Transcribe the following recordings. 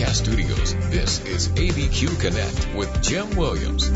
Broadcast Studios, this is ABQ Connect with Jim Williams.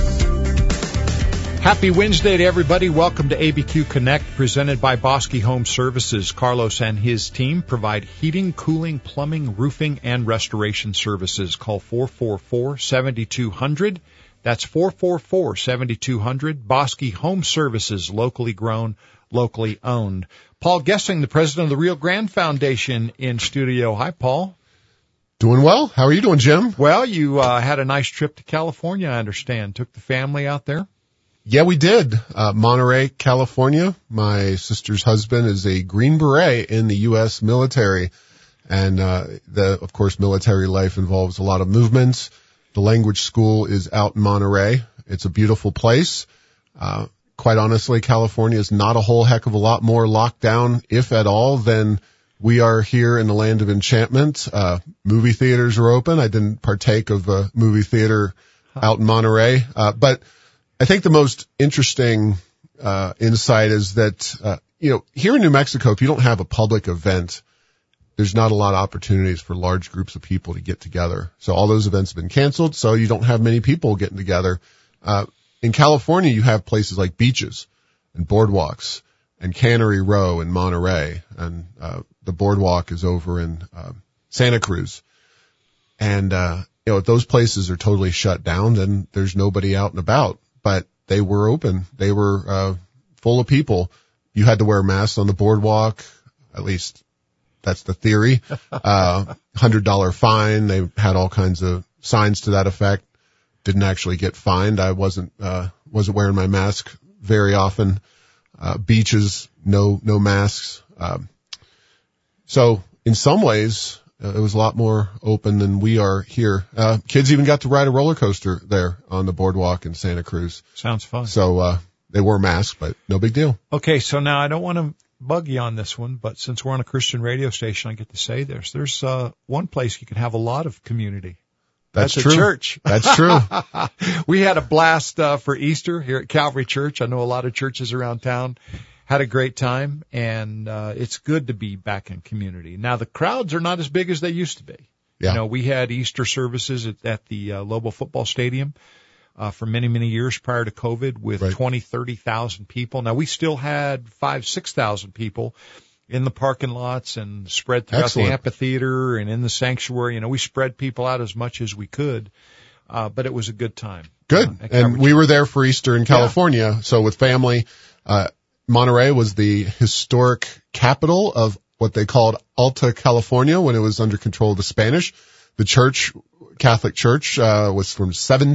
Happy Wednesday to everybody. Welcome to ABQ Connect, presented by Bosque Home Services. Carlos and his team provide heating, cooling, plumbing, roofing, and restoration services. Call 444-7200. That's 444-7200. Bosque Home Services, locally grown, locally owned. Paul Gessing, the president of the Rio Grande Foundation, in studio. Hi, Paul. Doing well. How are you doing, Jim? Well, you had a nice trip to California, I understand. Took the family out there? Yeah, we did. Monterey, California. My sister's husband is a Green Beret in the U.S. military. And, of course, military life involves a lot of movements. The language school is out in Monterey. It's a beautiful place. Quite honestly, California is not a whole heck of a lot more locked down, if at all, than we are here in the land of enchantment. Movie theaters are open. I didn't partake of a movie theater out in Monterey. But I think the most interesting insight is that, here in New Mexico, if you don't have a public event, there's not a lot of opportunities for large groups of people to get together. So all those events have been canceled, so you don't have many people getting together. In California, you have places like beaches and boardwalks and Cannery Row in Monterey, and the boardwalk is over in Santa Cruz. And if those places are totally shut down, then there's nobody out and about. But they were open. They were full of people. You had to wear masks on the boardwalk, at least that's the theory. $100 fine. They had all kinds of signs to that effect. Didn't actually get fined. I wasn't wearing my mask very often. Beaches, no masks. So in some ways, it was a lot more open than we are here. Kids even got to ride a roller coaster there on the boardwalk in Santa Cruz. Sounds fun. So, they wore masks, but no big deal. Okay. So now I don't want to bug you on this one, but since we're on a Christian radio station, I get to say this. There's one place you can have a lot of community. That's true. The church. That's true. We had a blast for Easter here at Calvary Church. I know a lot of churches around town had a great time, and it's good to be back in community. Now, the crowds are not as big as they used to be. Yeah. We had Easter services at the Lobo Football Stadium for many, many years prior to COVID with 20, 30,000 people. Now, we still had 6,000 people in the parking lots and spread throughout the amphitheater and in the sanctuary. We spread people out as much as we could, but it was a good time. Good. And we were there for Easter in California. Yeah. So with family, Monterey was the historic capital of what they called Alta California when it was under control of the Spanish. The church, Catholic Church, was from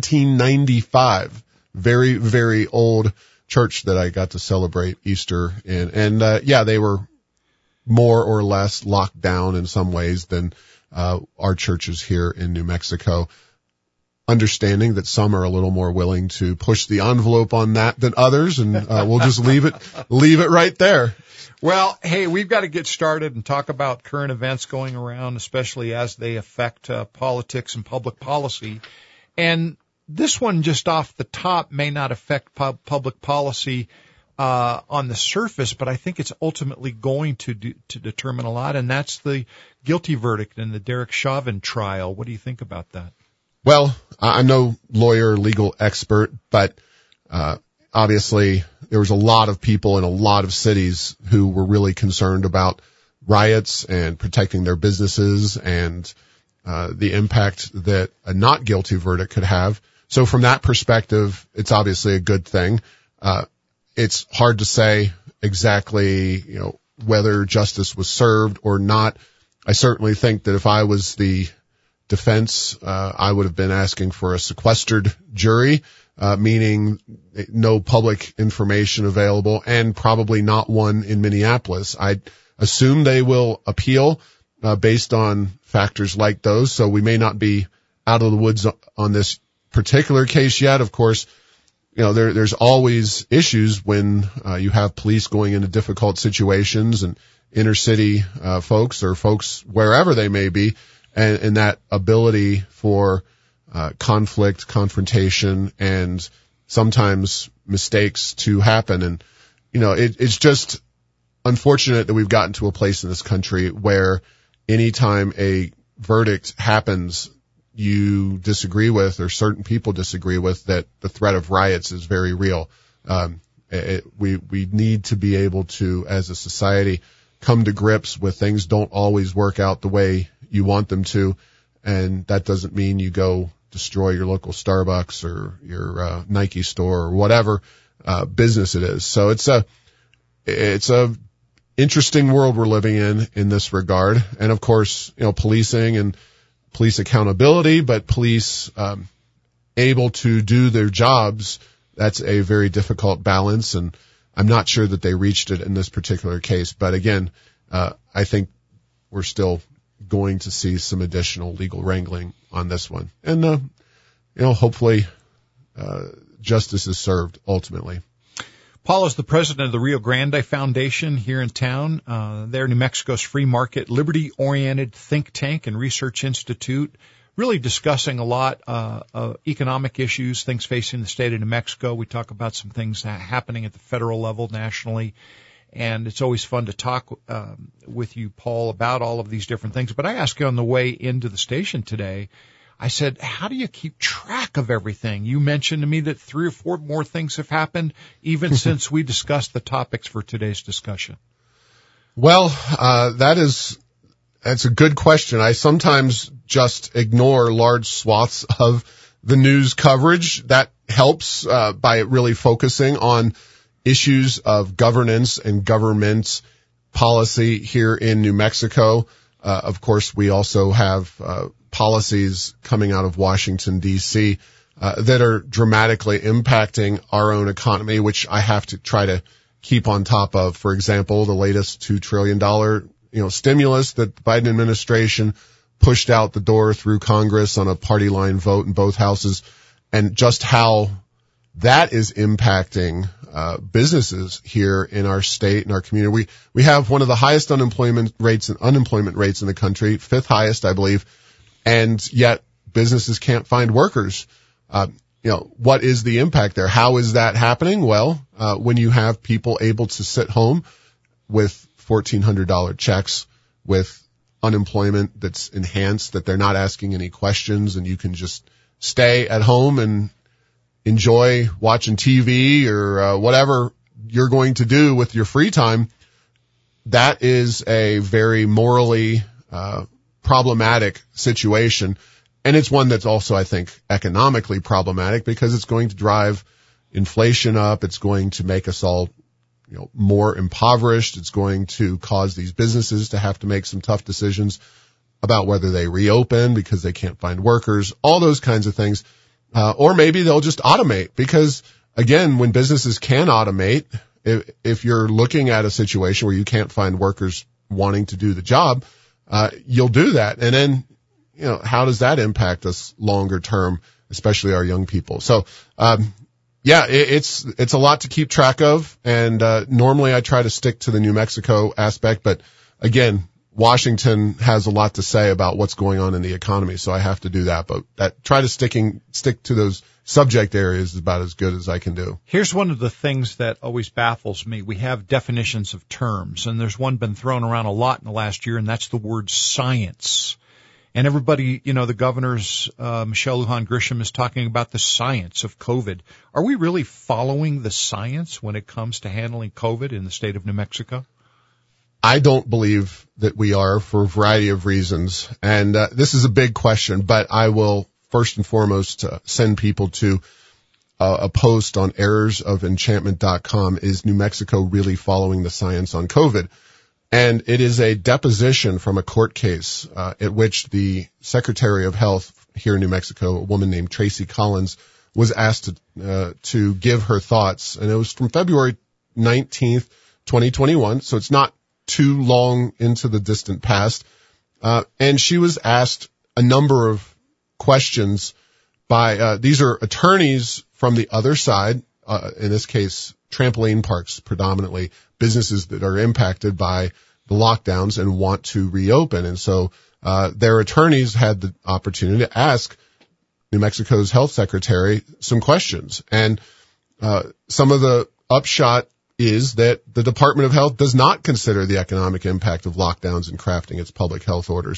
1795. Very, very old church that I got to celebrate Easter in. And, they were more or less locked down in some ways than our churches here in New Mexico, understanding that some are a little more willing to push the envelope on that than others, and we'll just leave it right there. Well, hey, we've got to get started and talk about current events going around, especially as they affect politics and public policy. And this one just off the top may not affect public policy on the surface, but I think it's ultimately going to determine a lot, and that's the guilty verdict in the Derek Chauvin trial. What do you think about that? Well, I'm no lawyer or legal expert, but obviously there was a lot of people in a lot of cities who were really concerned about riots and protecting their businesses and the impact that a not guilty verdict could have. So from that perspective, it's obviously a good thing. It's hard to say exactly, whether justice was served or not. I certainly think that if I was the defense, I would have been asking for a sequestered jury, meaning no public information available, and probably not one in Minneapolis. I assume they will appeal based on factors like those, so we may not be out of the woods on this particular case yet. Of course, there's always issues when you have police going into difficult situations and inner city folks or folks wherever they may be, and that ability for conflict, confrontation, and sometimes mistakes to happen. And it's just unfortunate that we've gotten to a place in this country where anytime a verdict happens you disagree with, or certain people disagree with, that the threat of riots is very real. We need to be able to, as a society, come to grips with things don't always work out the way you want them to, and that doesn't mean you go destroy your local Starbucks or your Nike store or whatever business it is. So it's a interesting world we're living in this regard. And of course, policing and police accountability, but police able to do their jobs, that's a very difficult balance, and I'm not sure that they reached it in this particular case. But again, I think we're still going to see some additional legal wrangling on this one. And, hopefully justice is served ultimately. Paul is the president of the Rio Grande Foundation here in town. They're New Mexico's free market, liberty-oriented think tank and research institute, really discussing a lot of economic issues, things facing the state of New Mexico. We talk about some things happening at the federal level, nationally, and it's always fun to talk with you, Paul, about all of these different things. But I asked you on the way into the station today, I said, how do you keep track of everything? You mentioned to me that 3 or 4 more things have happened even since we discussed the topics for today's discussion. Well, that's a good question. I sometimes just ignore large swaths of the news coverage. That helps by really focusing on issues of governance and government policy here in New Mexico. Of course, we also have policies coming out of Washington, D.C., that are dramatically impacting our own economy, which I have to try to keep on top of. For example, the latest $2 trillion stimulus that the Biden administration pushed out the door through Congress on a party line vote in both houses, and just how that is impacting businesses here in our state and our community. We have one of the highest unemployment rates in the country, 5th highest, I believe, and yet businesses can't find workers. What is the impact there? How is that happening? Well, when you have people able to sit home with $1,400 checks, with unemployment that's enhanced, that they're not asking any questions, and you can just stay at home and enjoy watching TV or whatever you're going to do with your free time, that is a very morally problematic situation. And it's one that's also, I think, economically problematic, because it's going to drive inflation up. It's going to make us all more impoverished. It's going to cause these businesses to have to make some tough decisions about whether they reopen because they can't find workers, all those kinds of things. Or maybe they'll just automate, because again, when businesses can automate, if you're looking at a situation where you can't find workers wanting to do the job, you'll do that. And then, how does that impact us longer term, especially our young people? So, it's a lot to keep track of. And, normally I try to stick to the New Mexico aspect, but again, Washington has a lot to say about what's going on in the economy, so I have to do that. But try to stick to those subject areas is about as good as I can do. Here's one of the things that always baffles me. We have definitions of terms, and there's one been thrown around a lot in the last year, and that's the word science. And everybody, the governor's Michelle Lujan Grisham is talking about the science of COVID. Are we really following the science when it comes to handling COVID in the state of New Mexico? I don't believe that we are, for a variety of reasons. And this is a big question, but I will first and foremost send people to a post on errorsoфenchantment.com. Is New Mexico really following the science on COVID? And it is a deposition from a court case at which the Secretary of Health here in New Mexico, a woman named Tracy Collins, was asked to give her thoughts. And it was from February 19th, 2021. So it's not too long into the distant past. And she was asked a number of questions by, these are attorneys from the other side, in this case, trampoline parks, predominantly businesses that are impacted by the lockdowns and want to reopen. And so, their attorneys had the opportunity to ask New Mexico's health secretary some questions. And, some of the upshot is that the Department of Health does not consider the economic impact of lockdowns in crafting its public health orders.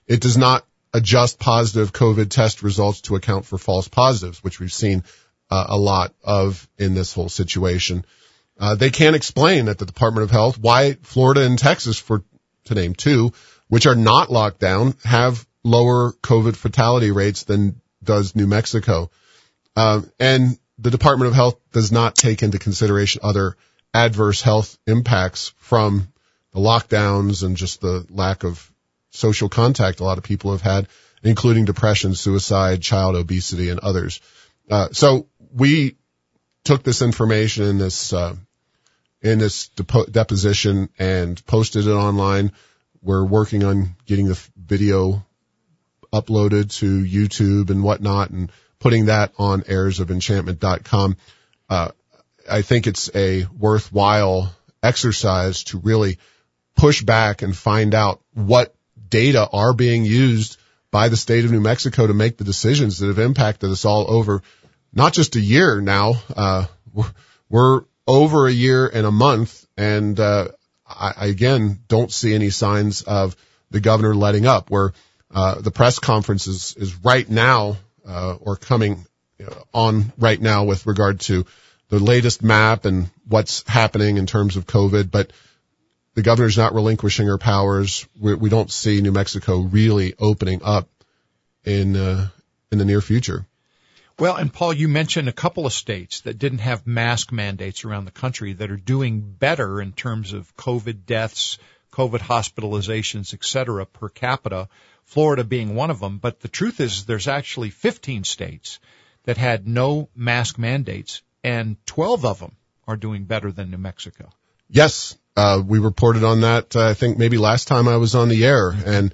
it does not adjust positive COVID test results to account for false positives, which we've seen a lot of in this whole situation. They can't explain at the Department of Health why Florida and Texas, to name two, which are not locked down, have lower COVID fatality rates than does New Mexico. And the Department of Health does not take into consideration other adverse health impacts from the lockdowns and just the lack of social contact a lot of people have had, including depression, suicide, child obesity, and others. So we took this information in this deposition and posted it online. We're working on getting the video uploaded to YouTube and whatnot and putting that on heirsoфenchantment.com. I think it's a worthwhile exercise to really push back and find out what data are being used by the state of New Mexico to make the decisions that have impacted us all over not just a year now. We're over a year and a month, and I again don't see any signs of the governor letting up. Where the press conference is right now, or coming on right now with regard to the latest map and what's happening in terms of COVID, but the governor's not relinquishing her powers. We don't see New Mexico really opening up in the near future. Well, and Paul, you mentioned a couple of states that didn't have mask mandates around the country that are doing better in terms of COVID deaths, COVID hospitalizations, et cetera, per capita, Florida being one of them. But the truth is there's actually 15 states that had no mask mandates, and 12 of them are doing better than New Mexico. Yes, we reported on that, I think maybe last time I was on the air. And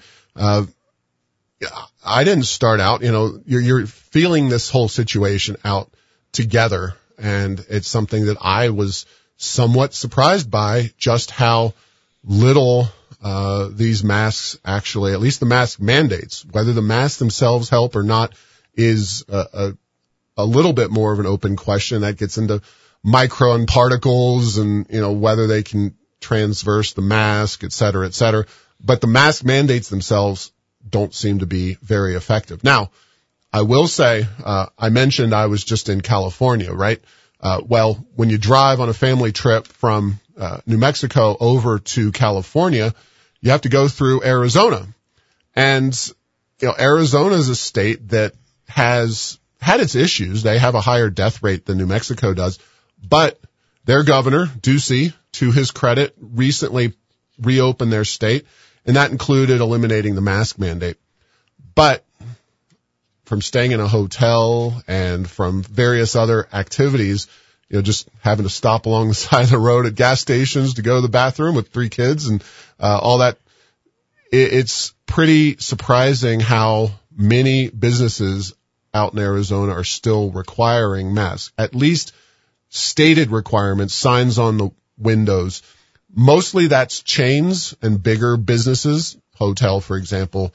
I didn't start out, you're feeling this whole situation out together, and it's something that I was somewhat surprised by, just how little these masks actually, at least the mask mandates, whether the masks themselves help or not, is a little bit more of an open question. That gets into micron particles and, whether they can transverse the mask, et cetera, et cetera. But the mask mandates themselves don't seem to be very effective. Now, I will say, I mentioned I was just in California, right? Well, when you drive on a family trip from New Mexico over to California, you have to go through Arizona. And, Arizona is a state that has had its issues. They have a higher death rate than New Mexico does, but their governor, Ducey, to his credit, recently reopened their state, and that included eliminating the mask mandate. But from staying in a hotel and from various other activities, just having to stop along the side of the road at gas stations to go to the bathroom with 3 kids and all that, it's pretty surprising how many businesses out in Arizona are still requiring masks, at least stated requirements, signs on the windows. Mostly that's chains and bigger businesses, hotel, for example.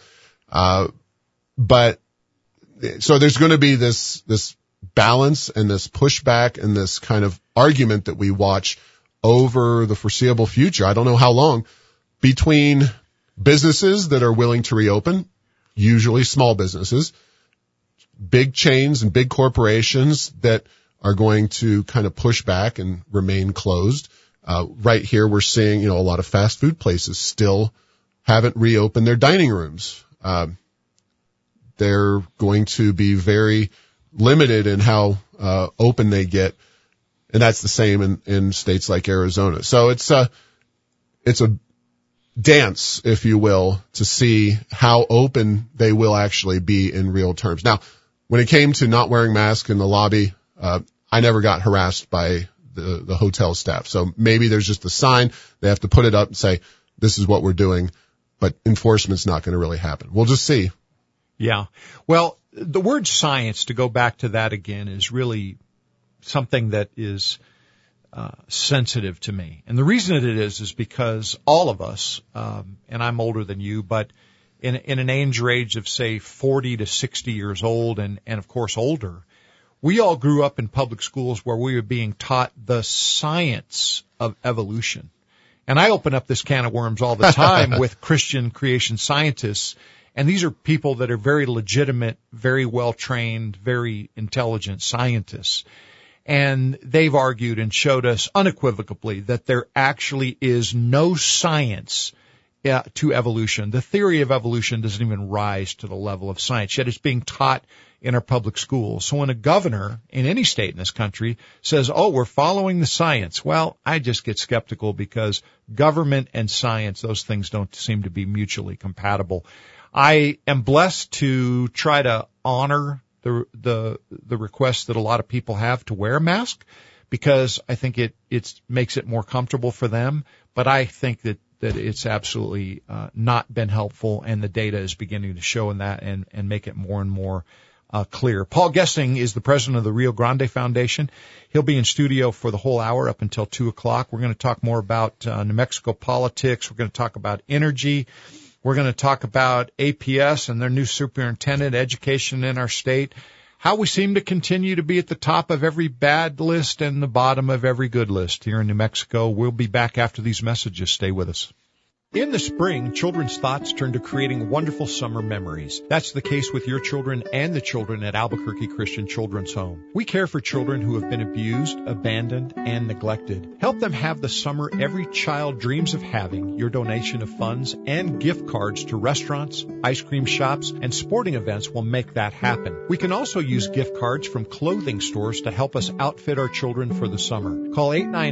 But so there's going to be this balance and this pushback and this kind of argument that we watch over the foreseeable future. I don't know how long, between businesses that are willing to reopen, usually small businesses, big chains and big corporations that are going to kind of push back and remain closed. Right here we're seeing, a lot of fast food places still haven't reopened their dining rooms. They're going to be very limited in how open they get, and that's the same in states like Arizona. So it's a dance, if you will, to see how open they will actually be in real terms. Now, when it came to not wearing masks in the lobby, I never got harassed by the hotel staff. So maybe there's just a sign. They have to put it up and say, this is what we're doing, but enforcement's not going to really happen. We'll just see. Yeah. Well, the word science, to go back to that again, is really something that is sensitive to me. And the reason it is because all of us, and I'm older than you, but in an age range of, say, 40 to 60 years old and of course older, we all grew up in public schools where we were being taught the science of evolution. And I open up this can of worms all the time with Christian creation scientists, And these are people that are very legitimate, very well-trained, very intelligent scientists. And they've argued and showed us unequivocally that there actually is no science to evolution. The theory of evolution doesn't even rise to the level of science, yet it's being taught in our public schools. So when a governor in any state in this country says, oh, we're following the science, well, I just get skeptical because government and science, those things don't seem to be mutually compatible. I am blessed to try to honor the request that a lot of people have to wear a mask because I think it makes it more comfortable for them. But I think that it's absolutely not been helpful, and the data is beginning to show in that and make it more and more clear. Paul Gessing is the president of the Rio Grande Foundation. He'll be in studio for the whole hour up until 2 o'clock. We're going to talk more about New Mexico politics. We're going to talk about energy. We're going to talk about APS and their new superintendent, education in our state, how we seem to continue to be at the top of every bad list and the bottom of every good list here in New Mexico. We'll be back after these messages. Stay with us. In the spring, children's thoughts turn to creating wonderful summer memories. That's the case with your children and the children at Albuquerque Christian Children's Home. We care for children who have been abused, abandoned, and neglected. Help them have the summer every child dreams of having. Your donation of funds and gift cards to restaurants, ice cream shops, and sporting events will make that happen. We can also use gift cards from clothing stores to help us outfit our children for the summer. Call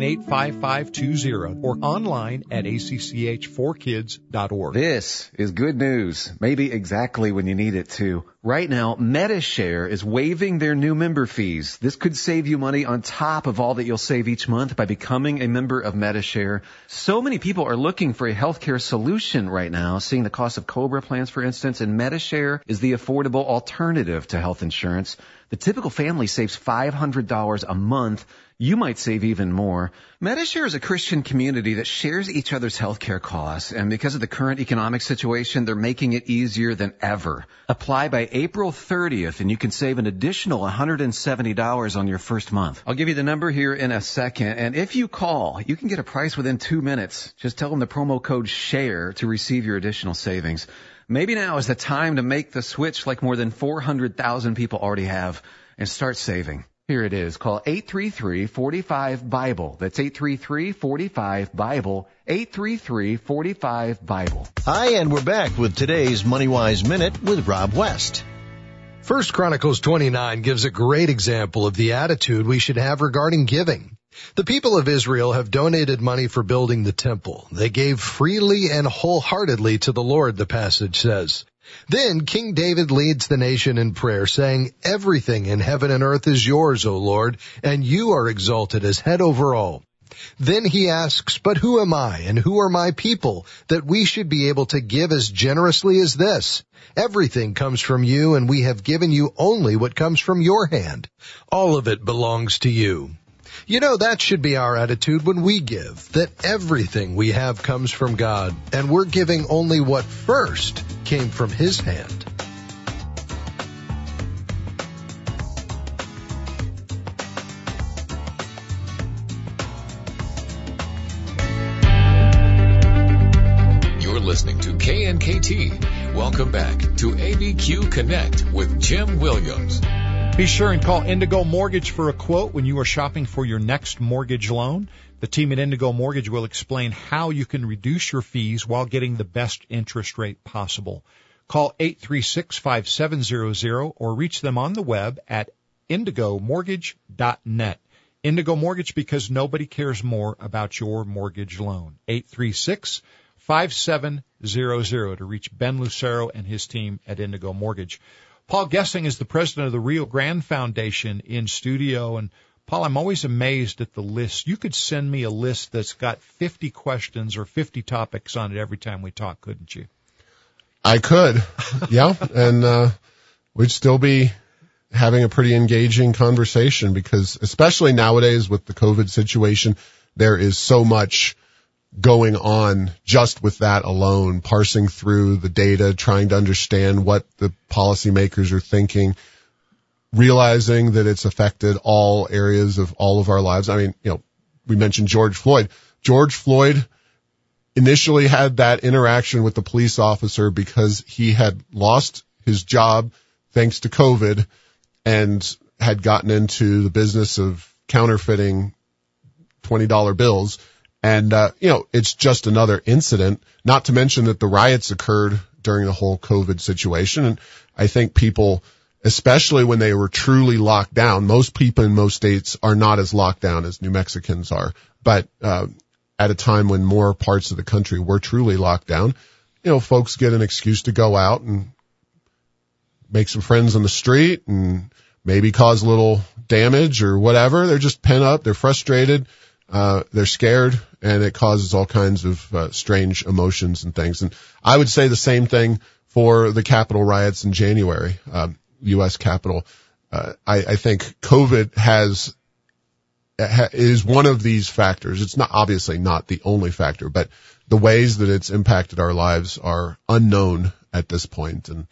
898-5520 or online at ACCH4kids.org. This is good news, maybe exactly when you need it to. Right now, Medi-Share is waiving their new member fees. This could save you money on top of all that you'll save each month by becoming a member of Medi-Share. So many people are looking for a healthcare solution right now, seeing the cost of COBRA plans, for instance, and Medi-Share is the affordable alternative to health insurance. The typical family saves $500 a month. You might save even more. Medi-Share is a Christian community that shares each other's healthcare costs, and because of the current economic situation, they're making it easier than ever. Apply by April 30th, and you can save an additional $170 on your first month. I'll give you the number here in a second, and if you call, you can get a price within 2 minutes. Just tell them the promo code SHARE to receive your additional savings. Maybe now is the time to make the switch like more than 400,000 people already have and start saving. Here it is. Call 833-45-BIBLE. That's 833-45-BIBLE. 833-45-BIBLE. Hi, and we're back with today's MoneyWise Minute with Rob West. 1 Chronicles 29 gives a great example of the attitude we should have regarding giving. The people of Israel have donated money for building the temple. They gave freely and wholeheartedly to the Lord, the passage says. Then King David leads the nation in prayer, saying, "Everything in heaven and earth is yours, O Lord, and you are exalted as head over all." Then he asks, "But who am I, and who are my people, that we should be able to give as generously as this? Everything comes from you, and we have given you only what comes from your hand. All of it belongs to you." You know, that should be our attitude when we give, that everything we have comes from God, and we're giving only what first came from His hand. You're listening to KNKT. Welcome back to ABQ Connect with Jim Williams. Be sure and call Indigo Mortgage for a quote when you are shopping for your next mortgage loan. The team at Indigo Mortgage will explain how you can reduce your fees while getting the best interest rate possible. Call 836-5700 or reach them on the web at indigomortgage.net. Indigo Mortgage, because nobody cares more about your mortgage loan. 836-5700 to reach Ben Lucero and his team at Indigo Mortgage. Paul Gessing is the president of the Rio Grande Foundation in studio. And Paul, I'm always amazed at the list. You could send me a list that's got 50 questions or 50 topics on it every time we talk, couldn't you? I could, yeah. And we'd still be having a pretty engaging conversation because especially nowadays with the COVID situation, there is so much going on just with that alone, parsing through the data, trying to understand what the policymakers are thinking, realizing that it's affected all areas of all of our lives. I mean, you know, we mentioned George Floyd. George Floyd initially had that interaction with the police officer because he had lost his job thanks to COVID and had gotten into the business of counterfeiting $20 bills. And, it's just another incident, not to mention that the riots occurred during the whole COVID situation. And I think people, especially when they were truly locked down, most people in most states are not as locked down as New Mexicans are. But, at a time when more parts of the country were truly locked down, folks get an excuse to go out and make some friends on the street and maybe cause a little damage or whatever. They're just pent up. They're frustrated. They're scared, and it causes all kinds of strange emotions and things. And I would say the same thing for the Capitol riots in January, U.S. Capitol. I think COVID is one of these factors. It's not obviously not the only factor, but the ways that it's impacted our lives are unknown at this point, and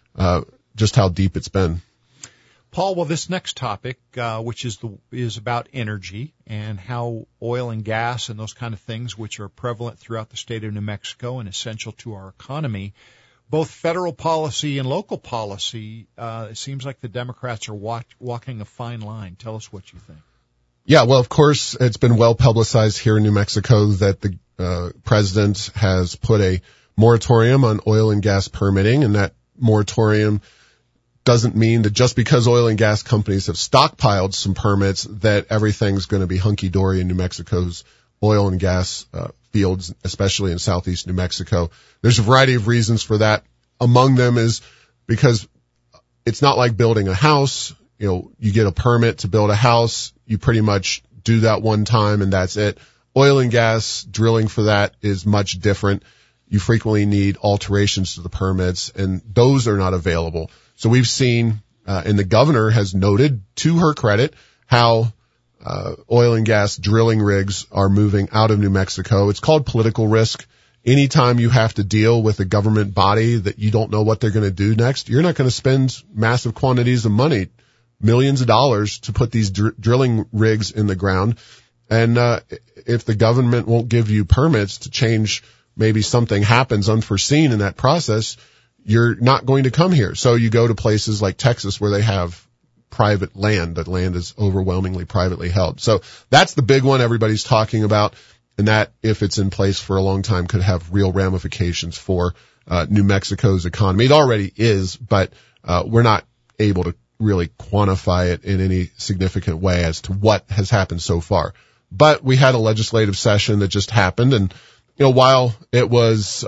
just how deep it's been. Paul, well, this next topic, which is about energy and how oil and gas and those kind of things, which are prevalent throughout the state of New Mexico and essential to our economy, both federal policy and local policy, it seems like the Democrats are walking a fine line. Tell us what you think. Yeah, well, of course, it's been well publicized here in New Mexico that the president has put a moratorium on oil and gas permitting, and that moratorium doesn't mean that just because oil and gas companies have stockpiled some permits that everything's going to be hunky-dory in New Mexico's oil and gas fields, especially in southeast New Mexico. There's a variety of reasons for that. Among them is because it's not like building a house. You get a permit to build a house. You pretty much do that one time and that's it. Oil and gas drilling for that is much different. You frequently need alterations to the permits, and those are not available. So we've seen, and the governor has noted, to her credit, how oil and gas drilling rigs are moving out of New Mexico. It's called political risk. Anytime you have to deal with a government body that you don't know what they're going to do next, you're not going to spend massive quantities of money, millions of dollars, to put these drilling rigs in the ground. And if the government won't give you permits to change, maybe something happens unforeseen in that process, you're not going to come here. So you go to places like Texas where they have private land. That land is overwhelmingly privately held. So that's the big one everybody's talking about, and that, if it's in place for a long time, could have real ramifications for New Mexico's economy. It already is, but we're not able to really quantify it in any significant way as to what has happened so far. But we had a legislative session that just happened, and while it was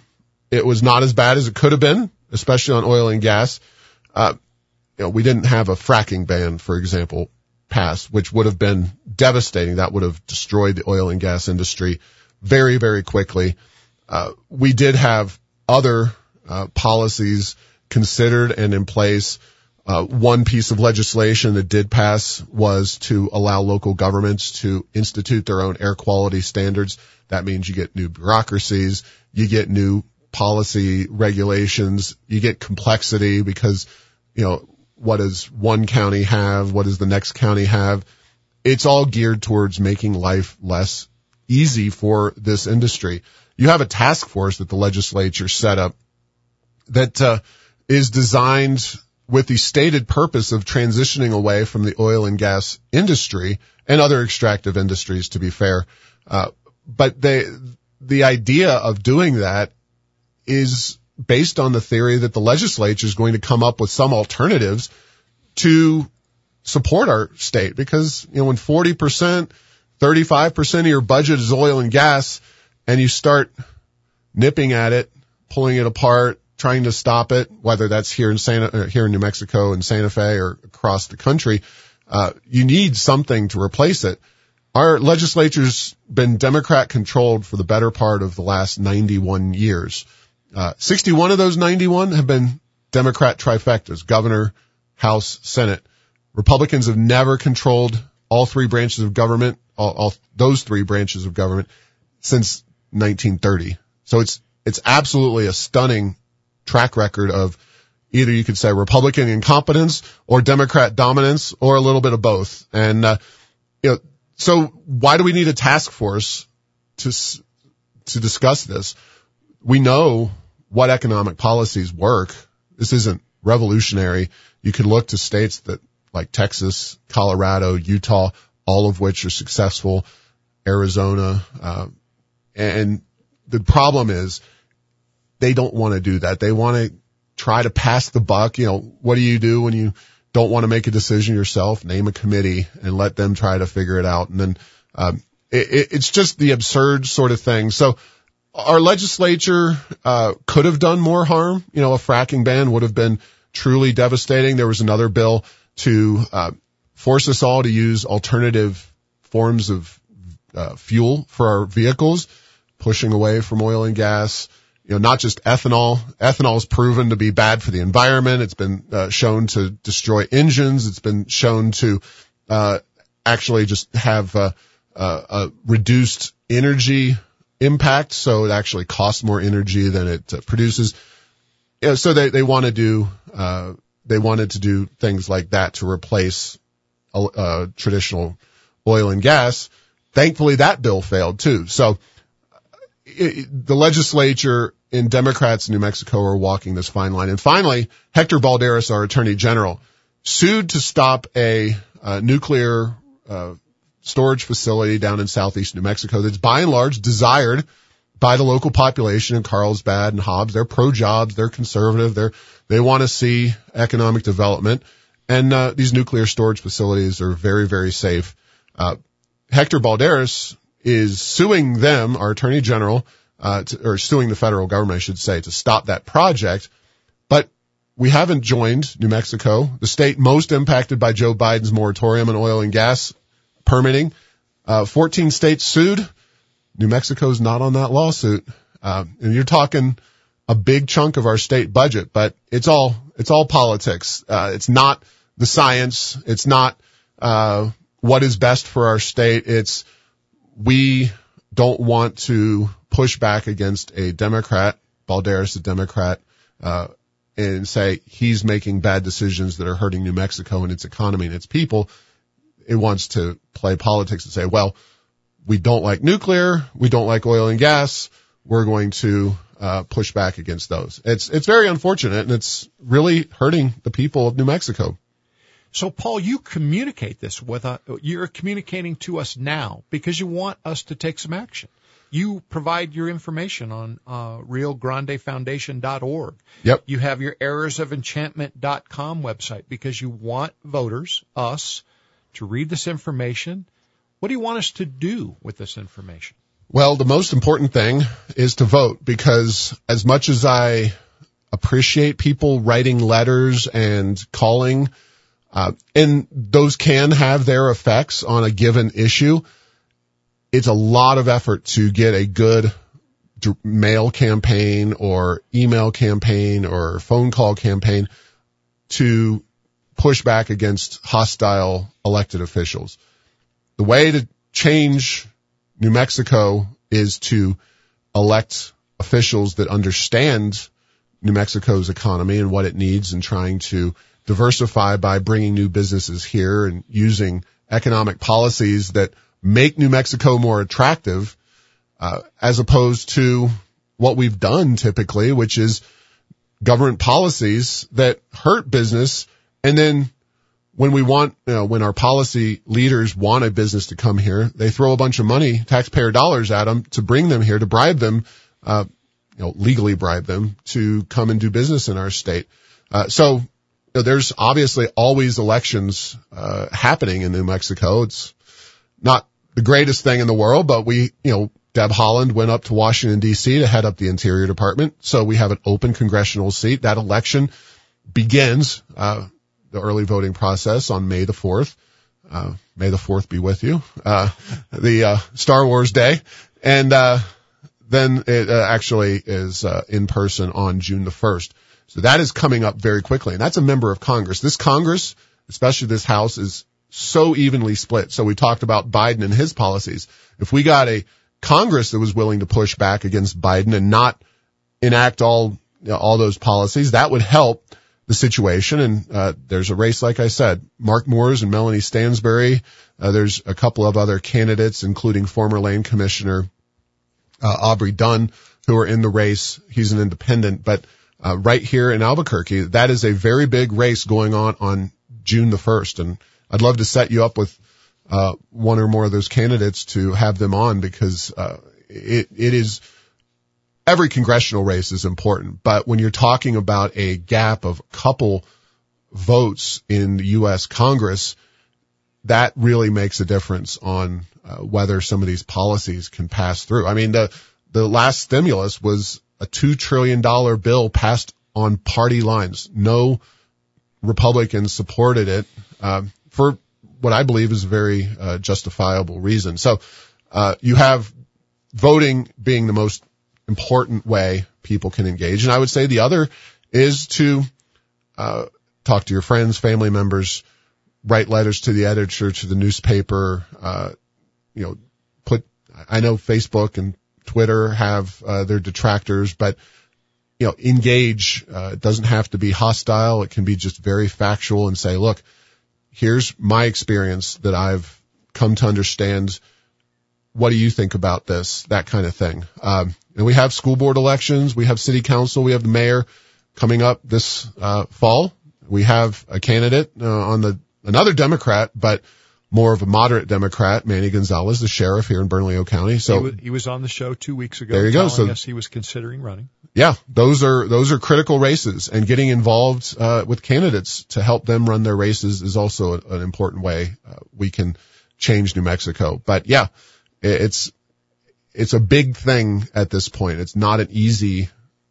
not as bad as it could have been, especially on oil and gas. We didn't have a fracking ban, for example, pass, which would have been devastating. That would have destroyed the oil and gas industry very, very quickly. We did have other policies considered and in place. One piece of legislation that did pass was to allow local governments to institute their own air quality standards. That means you get new bureaucracies, you get new policy regulations, you get complexity because, what does one county have? What does the next county have? It's all geared towards making life less easy for this industry. You have a task force that the legislature set up that is designed with the stated purpose of transitioning away from the oil and gas industry and other extractive industries, to be fair. But the idea of doing that is based on the theory that the legislature is going to come up with some alternatives to support our state. Because, when 40%, 35% of your budget is oil and gas, and you start nipping at it, pulling it apart, trying to stop it, whether that's here in New Mexico and Santa Fe or across the country, you need something to replace it. Our legislature's been Democrat controlled for the better part of the last 91 years. 61 of those 91 have been Democrat trifectas, governor, House, Senate. Republicans have never controlled all three branches of government, all those three branches of government since 1930. So it's absolutely a stunning track record of either you could say Republican incompetence or Democrat dominance or a little bit of both. And, so why do we need a task force to to discuss this. We know what economic policies work. This isn't revolutionary. You can look to states that like Texas, Colorado, Utah, all of which are successful, Arizona, and the problem is they don't want to do that. They want to try to pass the buck. What do you do when you don't want to make a decision yourself? Name a committee and let them try to figure it out. And then, it's just the absurd sort of thing. So our legislature, could have done more harm. A fracking ban would have been truly devastating. There was another bill to, force us all to use alternative forms of, fuel for our vehicles, pushing away from oil and gas. Not just ethanol. Ethanol is proven to be bad for the environment. It's been shown to destroy engines. It's been shown to actually just have a reduced energy impact, so it actually costs more energy than it produces. So they want to do they wanted to do things like that to replace traditional oil and gas. Thankfully, that bill failed too. So the legislature and Democrats in New Mexico are walking this fine line. And finally, Hector Balderas, our attorney general, sued to stop a nuclear storage facility down in southeast New Mexico that's by and large desired by the local population in Carlsbad and Hobbs. They're pro-jobs. They're conservative. They want to see economic development. And these nuclear storage facilities are very, very safe. Hector Balderas is suing them, our attorney general, or suing the federal government, I should say, to stop that project. But we haven't joined New Mexico, the state most impacted by Joe Biden's moratorium on oil and gas permitting. 14 states sued. New Mexico's not on that lawsuit. And you're talking a big chunk of our state budget, but it's all politics. It's not the science. It's not, what is best for our state. We don't want to push back against a Democrat, Balderas, a Democrat, and say he's making bad decisions that are hurting New Mexico and its economy and its people. It wants to play politics and say, well, we don't like nuclear. We don't like oil and gas. We're going to, push back against those. It's very unfortunate, and it's really hurting the people of New Mexico. So, Paul, you communicate this you're communicating to us now because you want us to take some action. You provide your information on RioGrandeFoundation.org. Yep. You have your errorsofenchantment.com website because you want voters, us, to read this information. What do you want us to do with this information? Well, the most important thing is to vote, because as much as I appreciate people writing letters and calling, and those can have their effects on a given issue, it's a lot of effort to get a good mail campaign or email campaign or phone call campaign to push back against hostile elected officials. The way to change New Mexico is to elect officials that understand New Mexico's economy and what it needs, and trying to diversify by bringing new businesses here and using economic policies that make New Mexico more attractive, as opposed to what we've done typically, which is government policies that hurt business. And then when when our policy leaders want a business to come here, they throw a bunch of money, taxpayer dollars at them to bring them here, to bribe them, legally bribe them to come and do business in our state. So there's obviously always elections, happening in New Mexico. It's not the greatest thing in the world, but Deb Haaland went up to Washington, D.C. to head up the Interior Department. So we have an open congressional seat. That election begins, the early voting process on May the 4th. May the 4th be with you. The Star Wars Day. And then it actually is in person on June the 1st. So that is coming up very quickly. And that's a member of Congress. This Congress, especially this House, is so evenly split. So we talked about Biden and his policies. If we got a Congress that was willing to push back against Biden and not enact all those policies, that would help the situation. And there's a race, like I said, Mark Moores and Melanie Stansbury. There's a couple of other candidates, including former Lane Commissioner Aubrey Dunn, who are in the race. He's an independent, but right here in Albuquerque, that is a very big race going on June the 1st. And I'd love to set you up with one or more of those candidates to have them on, because it is, every congressional race is important, but when you're talking about a gap of a couple votes in the U.S. Congress, that really makes a difference on whether some of these policies can pass through. I mean, the last stimulus was a $2 trillion bill passed on party lines. No Republicans supported it for what I believe is a very justifiable reason. So you have voting being the most important way people can engage. And I would say the other is to talk to your friends, family members, write letters to the editor, to the newspaper, I know Facebook and Twitter have their detractors, but engage. It doesn't have to be hostile. It can be just very factual and say, look, here's my experience that I've come to understand. What do you think about this? That kind of thing. And we have school board elections. We have city council. We have the mayor coming up this fall. We have a candidate on another Democrat, but more of a moderate Democrat, Manny Gonzalez, the sheriff here in Bernalillo County. So he was on the show 2 weeks ago. There you go. So yes, he was considering running. Yeah, those are critical races, and getting involved with candidates to help them run their races is also an important way we can change New Mexico. But yeah, it's a big thing at this point. It's not an easy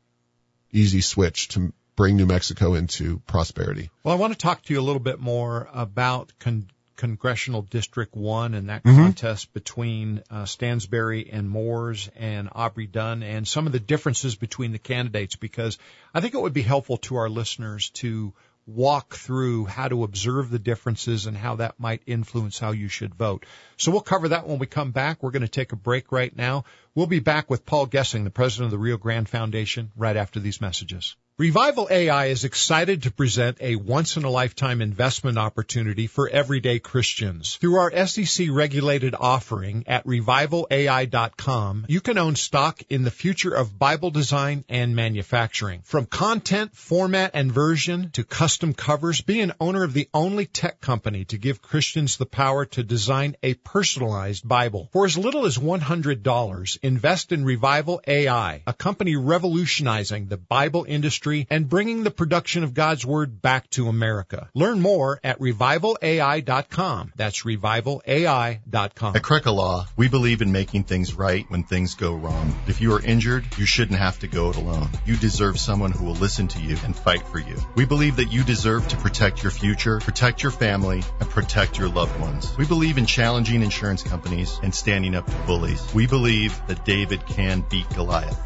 switch to bring New Mexico into prosperity. Well, I want to talk to you a little bit more about Congressional District 1 and that contest between Stansbury and Moores and Aubrey Dunn, and some of the differences between the candidates, because I think it would be helpful to our listeners to walk through how to observe the differences and how that might influence how you should vote. So we'll cover that when we come back. We're going to take a break right now. We'll be back with Paul Gessing, the president of the Rio Grande Foundation, right after these messages. Revival AI is excited to present a once-in-a-lifetime investment opportunity for everyday Christians. Through our SEC-regulated offering at revivalai.com, you can own stock in the future of Bible design and manufacturing. From content, format, and version to custom covers, be an owner of the only tech company to give Christians the power to design a personalized Bible. For as little as $100, invest in Revival AI, a company revolutionizing the Bible industry and bringing the production of God's Word back to America. Learn more at revivalai.com. That's revivalai.com. At Krekel Law, we believe in making things right when things go wrong. If you are injured, you shouldn't have to go it alone. You deserve someone who will listen to you and fight for you. We believe that you deserve to protect your future, protect your family, and protect your loved ones. We believe in challenging insurance companies and standing up to bullies. We believe that David can beat Goliath.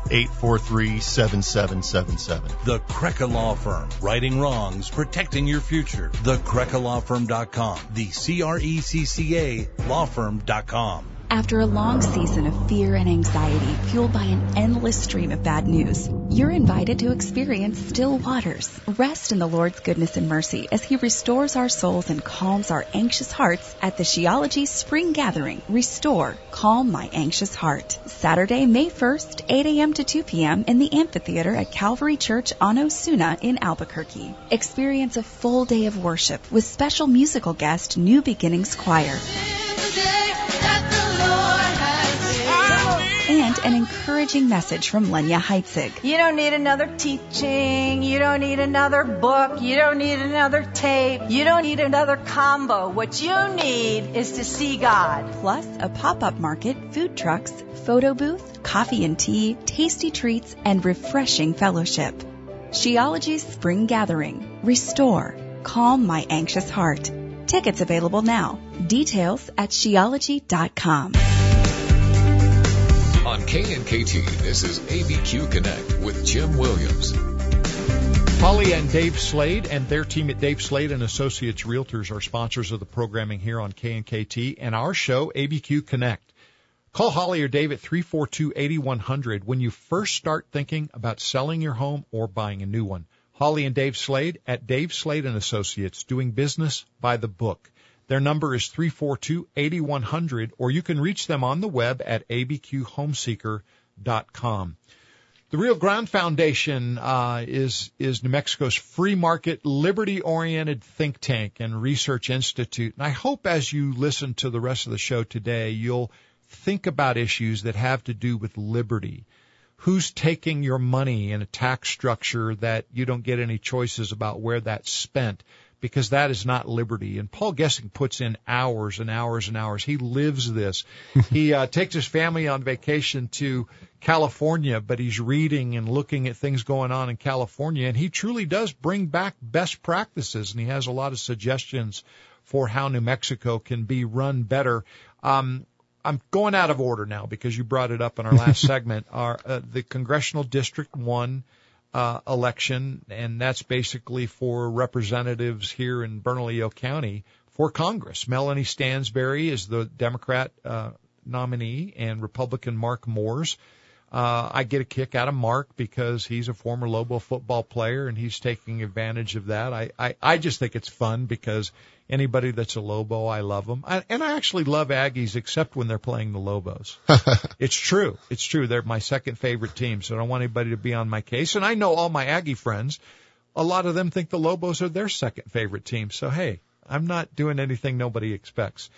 843-7777. The Krekel Law Firm. Righting wrongs, protecting your future. TheKrekelLawFirm.com. The CRECCA Lawfirm.com. After a long season of fear and anxiety fueled by an endless stream of bad news, you're invited to experience still waters. Rest in the Lord's goodness and mercy as He restores our souls and calms our anxious hearts at the Sheology Spring Gathering. Restore, Calm My Anxious Heart. Saturday, May 1st, 8 a.m. to 2 p.m. in the amphitheater at Calvary Church on Osuna in Albuquerque. Experience a full day of worship with special musical guest New Beginnings Choir. And an encouraging message from Lenya Heitzig. You don't need another teaching. You don't need another book. You don't need another tape. You don't need another combo. What you need is to see God. Plus a pop-up market, food trucks, photo booth, coffee and tea, tasty treats, and refreshing fellowship. Sheology's Spring Gathering. Restore. Calm My Anxious Heart. Tickets available now. Details at sheology.com. On KNKT, this is ABQ Connect with Jim Williams. Holly and Dave Slade and their team at Dave Slade and Associates Realtors are sponsors of the programming here on KNKT and our show, ABQ Connect. Call Holly or Dave at 342-8100 when you first start thinking about selling your home or buying a new one. Holly and Dave Slade at Dave Slade and Associates, doing business by the book. Their number is 342-8100, or you can reach them on the web at abqhomeseeker.com. realgroundfoundation.com. The Rio Grande Foundation is New Mexico's free market, liberty-oriented think tank and research institute. And I hope as you listen to the rest of the show today, you'll think about issues that have to do with liberty. Who's taking your money in a tax structure that you don't get any choices about where that's spent? Because that is not liberty. And Paul Gessing puts in hours and hours and hours. He lives this. He takes his family on vacation to California, but he's reading and looking at things going on in California, and he truly does bring back best practices, and he has a lot of suggestions for how New Mexico can be run better. I'm going out of order now because you brought it up in our last segment. The Congressional District 1 election, and that's basically for representatives here in Bernalillo County for Congress. Melanie Stansberry is the Democrat nominee, and Republican Mark Moores. I get a kick out of Mark because he's a former Lobo football player, and he's taking advantage of that. I just think it's fun because anybody that's a Lobo, I love them. And I actually love Aggies except when they're playing the Lobos. It's true. It's true. They're my second favorite team, so I don't want anybody to be on my case. And I know all my Aggie friends, a lot of them think the Lobos are their second favorite team. So, hey, I'm not doing anything nobody expects.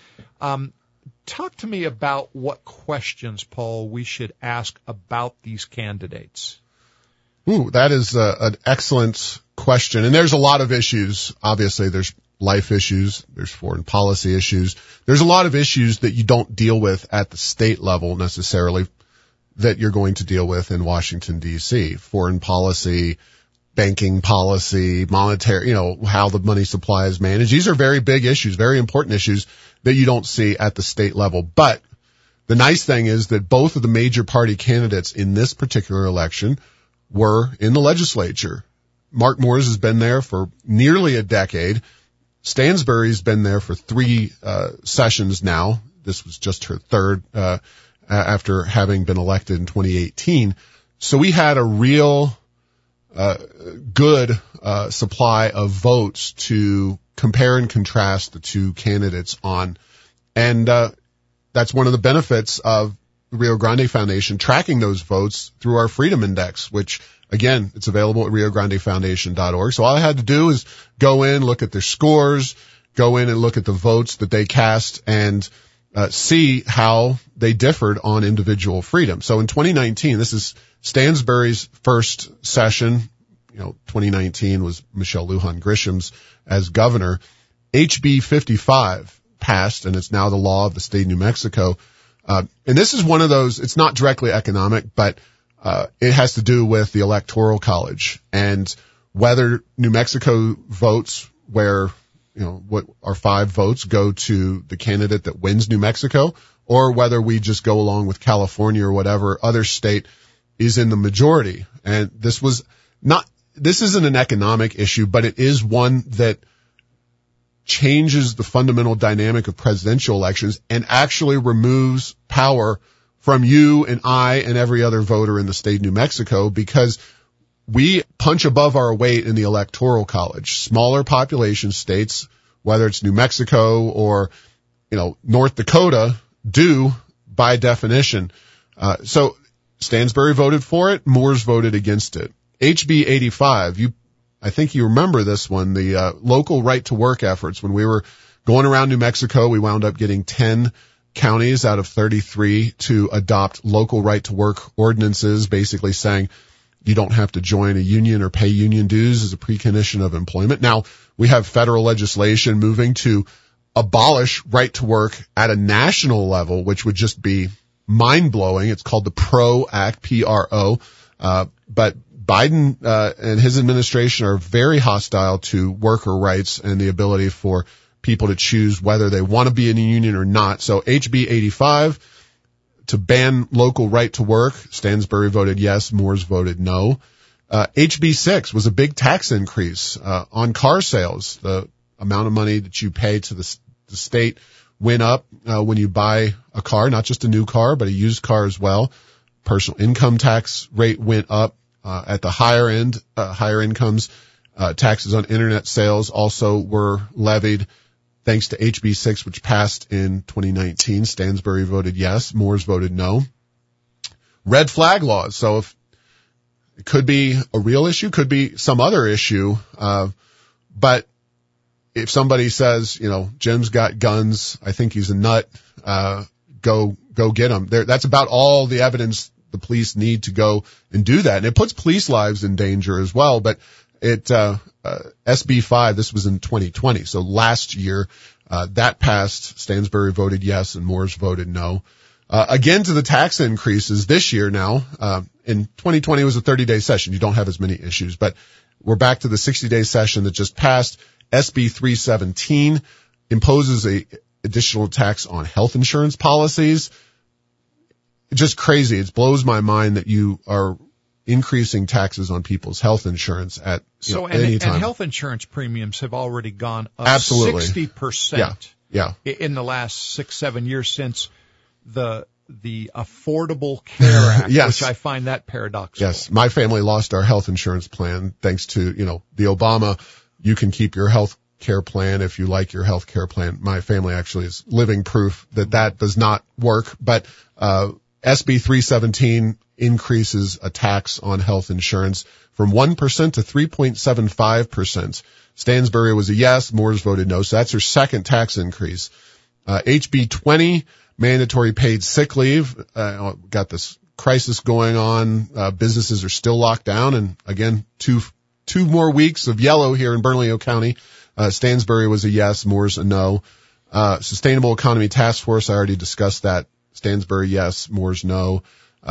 Talk to me about what questions, Paul, we should ask about these candidates. Ooh, that is an excellent question. And there's a lot of issues. Obviously, there's life issues. There's foreign policy issues. There's a lot of issues that you don't deal with at the state level necessarily that you're going to deal with in Washington, D.C. Foreign policy, banking policy, monetary, how the money supply is managed. These are very big issues, very important issues that you don't see at the state level. But the nice thing is that both of the major party candidates in this particular election were in the legislature. Mark Moores has been there for nearly a decade. Stansberry's been there for 3 sessions now. This was just her third after having been elected in 2018. So we had a real good supply of votes to compare and contrast the two candidates on. And that's one of the benefits of the Rio Grande Foundation tracking those votes through our Freedom Index, which, again, it's available at riograndefoundation.org. So all I had to do is go in, look at their scores, go in and look at the votes that they cast, and see how they differed on individual freedom. So in 2019, this is Stansberry's first session. 2019 was Michelle Lujan Grisham's as governor. HB 55 passed, and it's now the law of the state of New Mexico. And this is one of those, it's not directly economic, but it has to do with the Electoral College and whether New Mexico votes where, what our 5 votes go to the candidate that wins New Mexico, or whether we just go along with California or whatever other state is in the majority. And this isn't an economic issue, but it is one that changes the fundamental dynamic of presidential elections and actually removes power from you and I and every other voter in the state of New Mexico, because we punch above our weight in the Electoral College. Smaller population states, whether it's New Mexico or, North Dakota, do by definition. So Stansberry voted for it. Moores voted against it. HB 85, I think you remember this one, the local right to work efforts. When we were going around New Mexico, we wound up getting 10 counties out of 33 to adopt local right to work ordinances, basically saying you don't have to join a union or pay union dues as a precondition of employment. Now, we have federal legislation moving to abolish right to work at a national level, which would just be mind-blowing. It's called the PRO Act, P-R-O. But Biden and his administration are very hostile to worker rights and the ability for people to choose whether they want to be in a union or not. So HB 85 to ban local right to work, Stansberry voted yes, Moores voted no. HB 6 was a big tax increase on car sales. The amount of money that you pay to the state went up when you buy a car, not just a new car, but a used car as well. Personal income tax rate went up. At the higher end, higher incomes, taxes on internet sales also were levied thanks to HB 6, which passed in 2019. Stansberry voted yes. Moores voted no. red flag laws. So if it could be a real issue, could be some other issue, but if somebody says, Jim's got guns, I think he's a nut, go get him. That's about all the evidence the police need to go and do that. And it puts police lives in danger as well. But SB 5, this was in 2020. So last year, that passed. Stansbury voted yes and Moores voted no. Again, to the tax increases this year now. In 2020 it was a 30-day session. You don't have as many issues, but we're back to the 60-day session that just passed. SB 317 imposes a additional tax on health insurance policies. Just crazy. It blows my mind that you are increasing taxes on people's health insurance at any time. And health insurance premiums have already gone up Absolutely. 60%. Yeah. In the last 6-7 years since the Affordable Care Act, yes. which I find that paradoxical. Yes. My family lost our health insurance plan thanks to, the Obama, you can keep your health care plan if you like your health care plan. My family actually is living proof that does not work. But SB 317 increases a tax on health insurance from 1% to 3.75%. Stansbury was a yes. Moores voted no. So that's her second tax increase. HB 20, mandatory paid sick leave. Got this crisis going on. Businesses are still locked down. And again, two more weeks of yellow here in Bernalillo County. Stansbury was a yes. Moores a no. Sustainable Economy Task Force, I already discussed that. Stansbury, yes. Moores, no.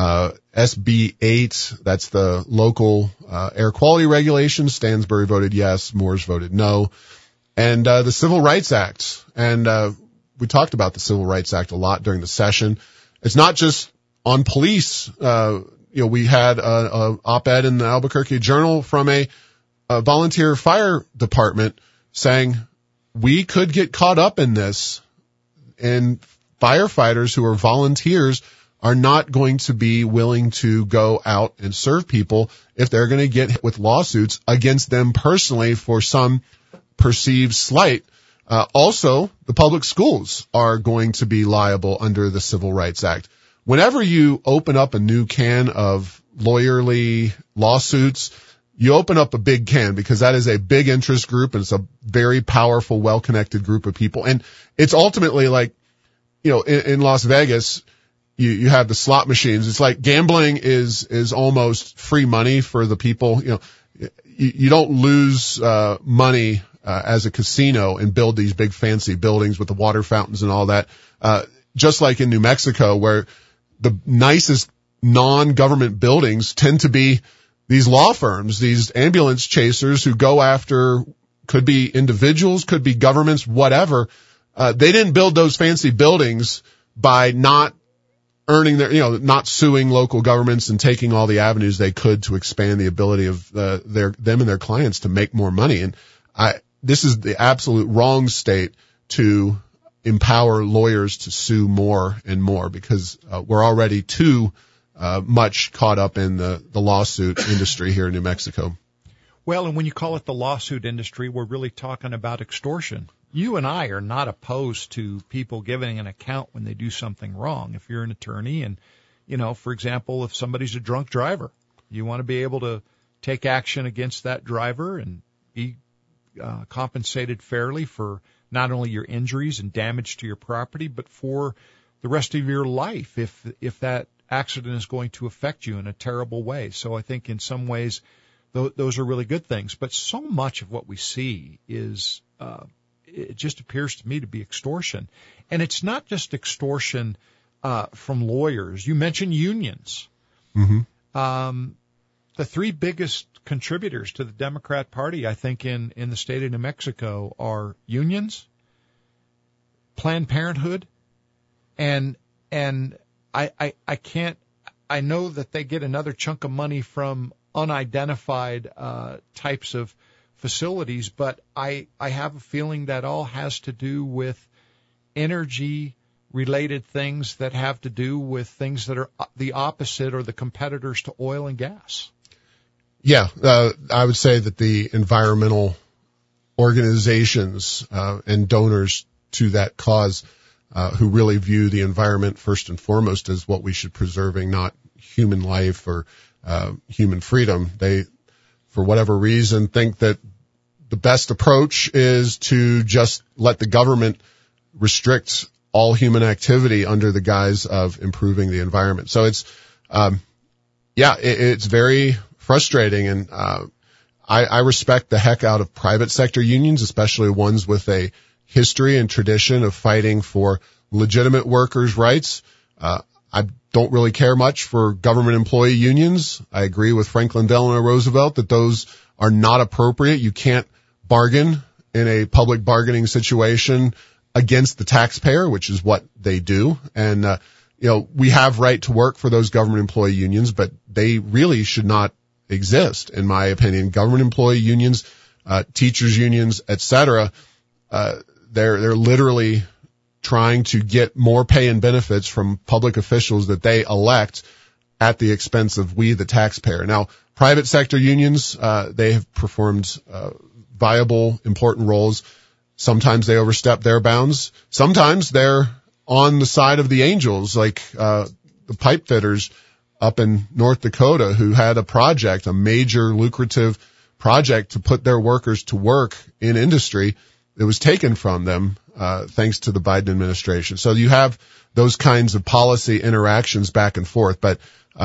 SB 8, that's the local air quality regulations. Stansbury voted yes. Moores voted no. And the Civil Rights Act. And we talked about the Civil Rights Act a lot during the session. It's not just on police. We had a op-ed in the Albuquerque Journal from a volunteer fire department saying we could get caught up in this, and firefighters who are volunteers are not going to be willing to go out and serve people if they're going to get hit with lawsuits against them personally for some perceived slight. Also, the public schools are going to be liable under the Civil Rights Act. Whenever you open up a new can of lawyerly lawsuits, you open up a big can because that is a big interest group and it's a very powerful, well-connected group of people. And it's ultimately like, in Las Vegas, you have the slot machines. It's like gambling is almost free money for the people. You don't lose money as a casino and build these big fancy buildings with the water fountains and all that. Just like in New Mexico, where the nicest non-government buildings tend to be these law firms, these ambulance chasers who go after, could be individuals, could be governments, whatever. They didn't build those fancy buildings by not earning not suing local governments and taking all the avenues they could to expand the ability of them and their clients to make more money. And this is the absolute wrong state to empower lawyers to sue more and more, because we're already too much caught up in the lawsuit industry here in New Mexico. Well, and when you call it the lawsuit industry, we're really talking about extortion. You and I are not opposed to people giving an account when they do something wrong. If you're an attorney and, for example, if somebody's a drunk driver, you want to be able to take action against that driver and be compensated fairly for not only your injuries and damage to your property, but for the rest of your life if that accident is going to affect you in a terrible way. So I think in some ways those are really good things. But so much of what we see is it just appears to me to be extortion. And it's not just extortion from lawyers. You mentioned unions. Mm-hmm. The three biggest contributors to the Democrat Party, I think, in the state of New Mexico are unions, Planned Parenthood, and I know that they get another chunk of money from unidentified types of facilities, but I have a feeling that all has to do with energy-related things that have to do with things that are the opposite or the competitors to oil and gas. Yeah, I would say that the environmental organizations and donors to that cause who really view the environment first and foremost as what we should preserving, not human life or human freedom. They, for whatever reason, think that the best approach is to just let the government restrict all human activity under the guise of improving the environment. So it's very frustrating, and I respect the heck out of private sector unions, especially ones with a history and tradition of fighting for legitimate workers' rights. I don't really care much for government employee unions. I agree with Franklin Delano Roosevelt that those are not appropriate. You can't bargain in a public bargaining situation against the taxpayer, which is what they do. And, we have right to work for those government employee unions, but they really should not exist, in my opinion. Government employee unions, teachers unions, et cetera, they're literally trying to get more pay and benefits from public officials that they elect at the expense of we, the taxpayer. Now, private sector unions, they have performed viable, important roles. Sometimes they overstep their bounds. Sometimes they're on the side of the angels, like the pipe fitters up in North Dakota who had a major lucrative project to put their workers to work in industry that was taken from them thanks to the Biden administration. So you have those kinds of policy interactions back and forth. But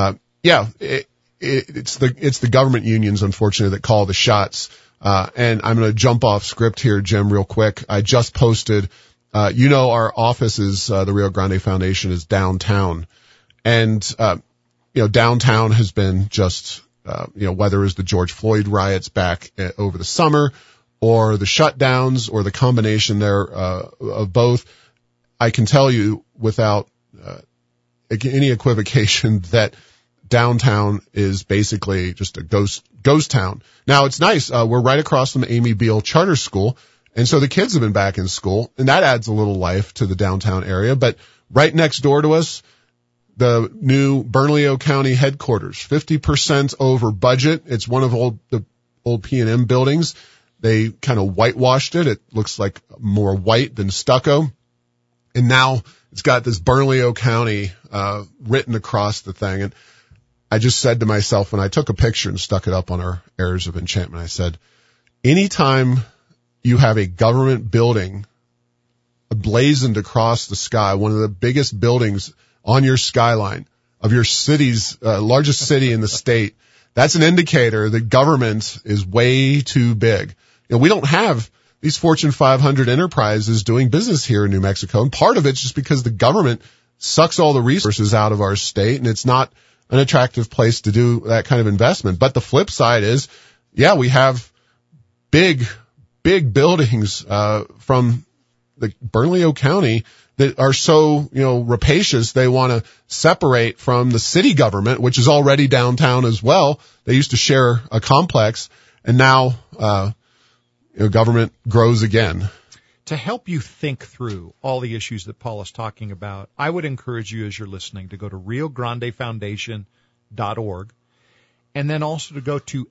it's the government unions, unfortunately, that call the shots. And I'm going to jump off script here, Jim, real quick. I just posted, our office is, the Rio Grande Foundation is downtown. And, downtown has been just, whether it's the George Floyd riots back over the summer or the shutdowns or the combination there, of both, I can tell you without, any equivocation that downtown is basically just a ghost town. Now it's nice. We're right across from the Amy Beale Charter School. And so the kids have been back in school, and that adds a little life to the downtown area. But right next door to us, the new Bernalillo County headquarters, 50% over budget. It's one of the old P&M buildings. They kind of whitewashed it. It looks like more white than stucco. And now it's got this Bernalillo County, written across the thing. And I just said to myself when I took a picture and stuck it up on our Heirs of Enchantment, I said, anytime you have a government building blazoned across the sky, one of the biggest buildings on your skyline of your city's largest city in the state, that's an indicator that government is way too big. We don't have these Fortune 500 enterprises doing business here in New Mexico. And part of it's just because the government sucks all the resources out of our state, and it's not an attractive place to do that kind of investment. But the flip side is, we have big buildings, from the Bernalillo County that are so, rapacious. They want to separate from the city government, which is already downtown as well. They used to share a complex, and now, government grows again. To help you think through all the issues that Paul is talking about, I would encourage you as you're listening to go to RioGrandeFoundation.org and then also to go to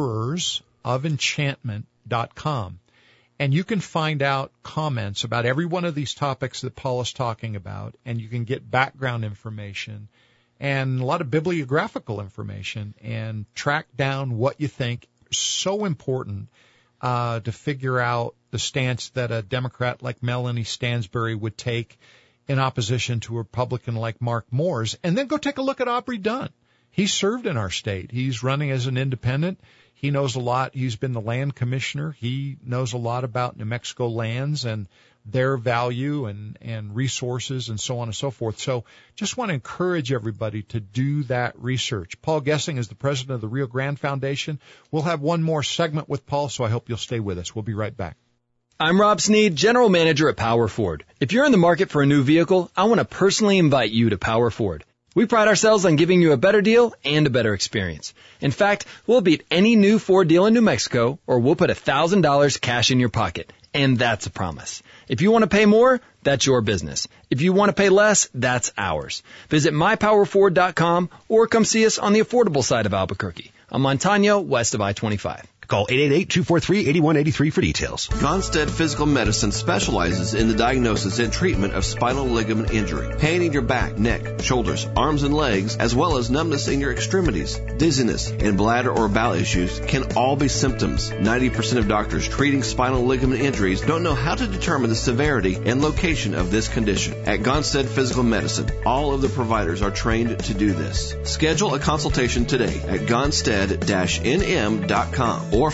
EirsOfEnchantment.com. And you can find out comments about every one of these topics that Paul is talking about, and you can get background information and a lot of bibliographical information and track down what you think is so important to figure out the stance that a Democrat like Melanie Stansbury would take in opposition to a Republican like Mark Moores. And then go take a look at Aubrey Dunn. He served in our state. He's running as an independent. He knows a lot. He's been the land commissioner. He knows a lot about New Mexico lands and their value and resources and so on and so forth. So just want to encourage everybody to do that research. Paul Gessing is the president of the Rio Grande Foundation. We'll have one more segment with Paul, so I hope you'll stay with us. We'll be right back. I'm Rob Sneed, General Manager at Power Ford. If you're in the market for a new vehicle, I want to personally invite you to Power Ford. We pride ourselves on giving you a better deal and a better experience. In fact, we'll beat any new Ford deal in New Mexico, or we'll put $1,000 cash in your pocket. And that's a promise. If you want to pay more, that's your business. If you want to pay less, that's ours. Visit mypowerford.com or come see us on the affordable side of Albuquerque, on Montano, west of I-25. Call 888-243-8183 for details. Gonstead Physical Medicine specializes in the diagnosis and treatment of spinal ligament injury, pain in your back, neck, shoulders, arms, and legs, as well as numbness in your extremities, dizziness, and bladder or bowel issues can all be symptoms. 90% of doctors treating spinal ligament injuries don't know how to determine the severity and location of this condition. At Gonstead Physical Medicine, all of the providers are trained to do this. Schedule a consultation today at gonstead-nm.com or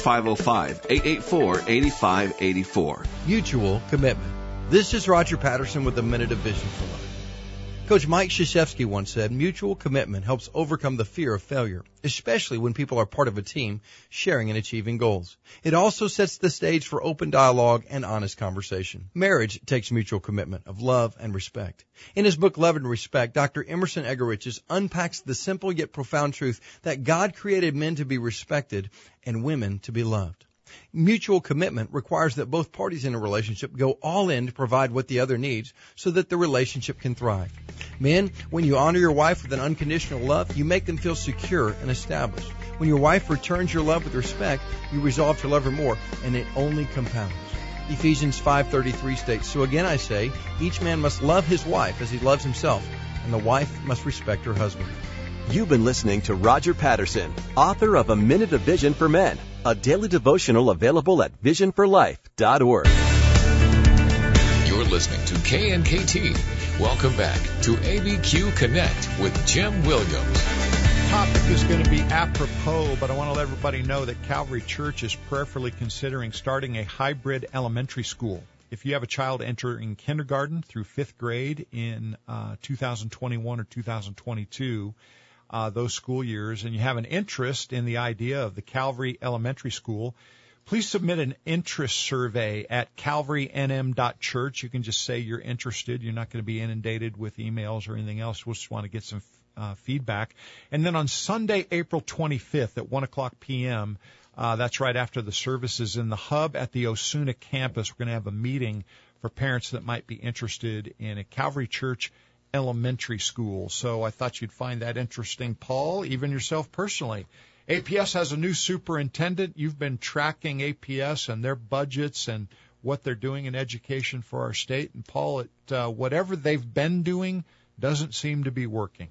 505-884-8584. Mutual commitment. This is Roger Patterson with a Minute of Vision for Life. Coach Mike Krzyzewski once said, mutual commitment helps overcome the fear of failure, especially when people are part of a team sharing and achieving goals. It also sets the stage for open dialogue and honest conversation. Marriage takes mutual commitment of love and respect. In his book, Love and Respect, Dr. Emerson Eggerichs unpacks the simple yet profound truth that God created men to be respected and women to be loved. Mutual commitment requires that both parties in a relationship go all in to provide what the other needs so that the relationship can thrive. Men, when you honor your wife with an unconditional love, you make them feel secure and established. When your wife returns your love with respect, you resolve to love her more, and it only compounds. Ephesians 5:33 states, so again I say, each man must love his wife as he loves himself, and the wife must respect her husband. You've been listening to Roger Patterson, author of A Minute of Vision for Men, a daily devotional available at visionforlife.org. You're listening to KNKT. Welcome back to ABQ Connect with Jim Williams. Topic is going to be apropos, but I want to let everybody know that Calvary Church is prayerfully considering starting a hybrid elementary school. If you have a child entering kindergarten through 5th grade in 2021 or 2022, those school years, and you have an interest in the idea of the Calvary Elementary School, please submit an interest survey at calvarynm.church. You can just say you're interested. You're not going to be inundated with emails or anything else. We just want to get some feedback. And then on Sunday, April 25th at 1 o'clock p.m., that's right after the services in the hub at the Osuna campus, we're going to have a meeting for parents that might be interested in a Calvary Church elementary school. So I thought you'd find that interesting, Paul, even yourself personally. APS has a new superintendent. You've been tracking APS and their budgets and what they're doing in education for our state. And Paul, whatever they've been doing doesn't seem to be working.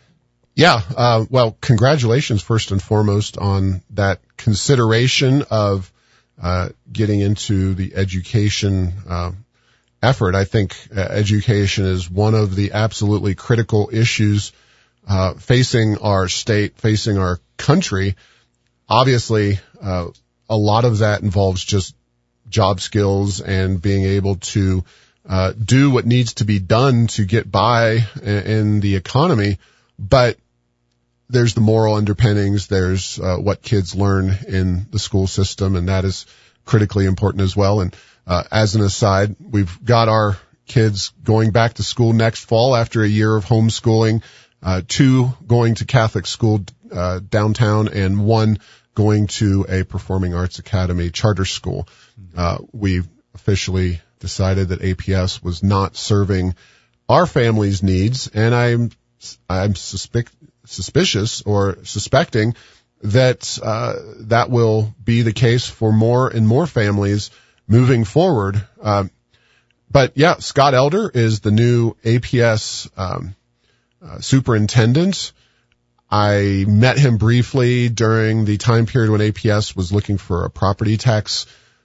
Yeah, well, congratulations first and foremost on that consideration of getting into the education effort. I think education is one of the absolutely critical issues facing our state, facing our country. Obviously, a lot of that involves just job skills and being able to do what needs to be done to get by in the economy. But there's the moral underpinnings. There's what kids learn in the school system, and that is critically important as well. And as an aside, we've got our kids going back to school next fall after a year of homeschooling, 2 going to Catholic school downtown, and 1 going to a performing arts academy charter school. We officially decided that APS was not serving our family's needs, and I'm suspicious or suspecting that that will be the case for more and more families moving forward. But yeah, Scott Elder is the new APS superintendent. I met him briefly during the time period when APS was looking for a property tax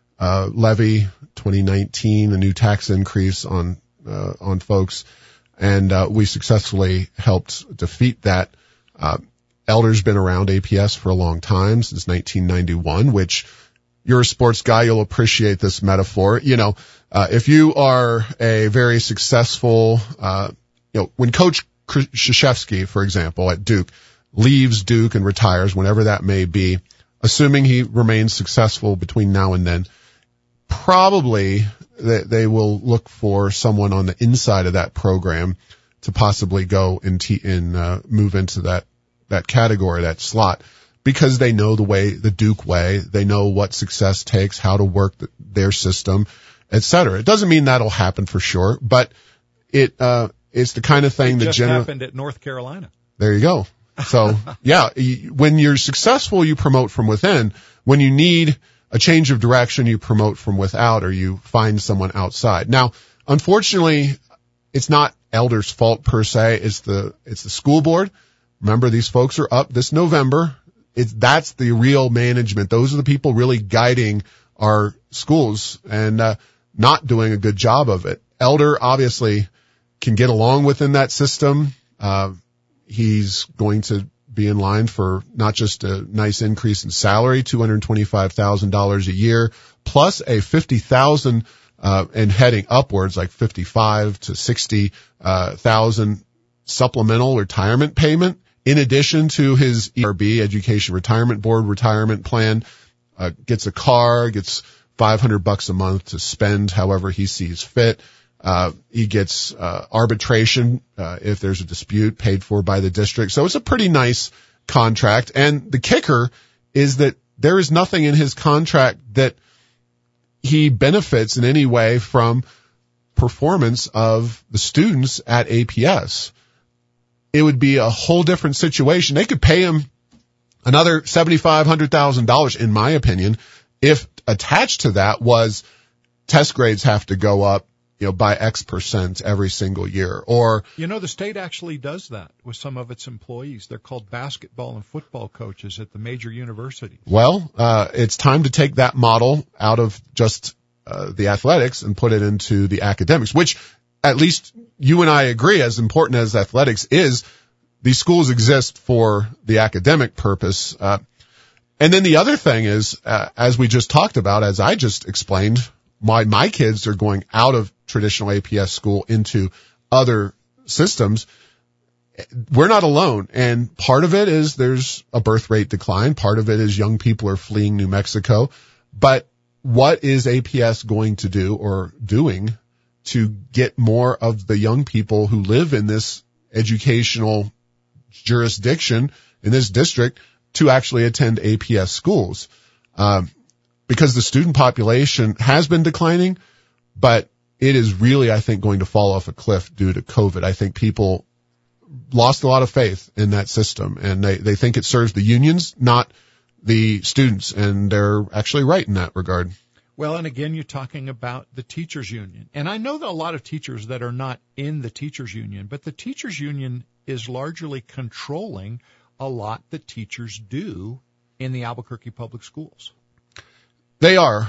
levy 2019, a new tax increase on folks, and we successfully helped defeat that. Elder's been around APS for a long time, since 1991, which you're a sports guy, you'll appreciate this metaphor. You know, if you are a very successful, when Coach Krzyzewski, for example, at Duke, leaves Duke and retires, whenever that may be, assuming he remains successful between now and then, probably they will look for someone on the inside of that program to possibly go and move into that category, that slot, because they know the Duke way. They know what success takes, how to work their system, etc. It doesn't mean that'll happen for sure, but it's the kind of thing that just happened at North Carolina. There you go. So, yeah, when you're successful, you promote from within. When you need a change of direction, you promote from without, or you find someone outside. Now, unfortunately, it's not Elder's fault per se. It's the school board. Remember, these folks are up this November. That's the real management. Those are the people really guiding our schools and not doing a good job of it. Elder obviously can get along within that system. He's going to be in line for not just a nice increase in salary, $225,000 a year, plus a $50,000 and heading upwards, like 55 to 60,000 supplemental retirement payment, in addition to his ERB, Education Retirement Board retirement plan. Gets a car, gets $500 a month to spend however he sees fit. He gets arbitration if there's a dispute, paid for by the district. So it's a pretty nice contract. And the kicker is that there is nothing in his contract that he benefits in any way from performance of the students at APS. It would be a whole different situation. They could pay him another $75,000, $100,000, in my opinion, if attached to that was test grades have to go up, by X% every single year. Or, the state actually does that with some of its employees. They're called basketball and football coaches at the major universities. Well, it's time to take that model out of just the athletics and put it into the academics, which at least you and I agree, as important as athletics is, these schools exist for the academic purpose. And then the other thing is, as we just talked about, as I just explained, why my kids are going out of traditional APS school into other systems. We're not alone. And part of it is there's a birth rate decline. Part of it is young people are fleeing New Mexico. But what is APS going to do or doing to get more of the young people who live in this educational jurisdiction, in this district, to actually attend APS schools? Because the student population has been declining, but it is really, I think, going to fall off a cliff due to COVID. I think people lost a lot of faith in that system, and they think it serves the unions, not the students, and they're actually right in that regard. Well, and again, you're talking about the teachers union. And I know that a lot of teachers that are not in the teachers union, but the teachers union is largely controlling a lot that teachers do in the Albuquerque public schools. They are.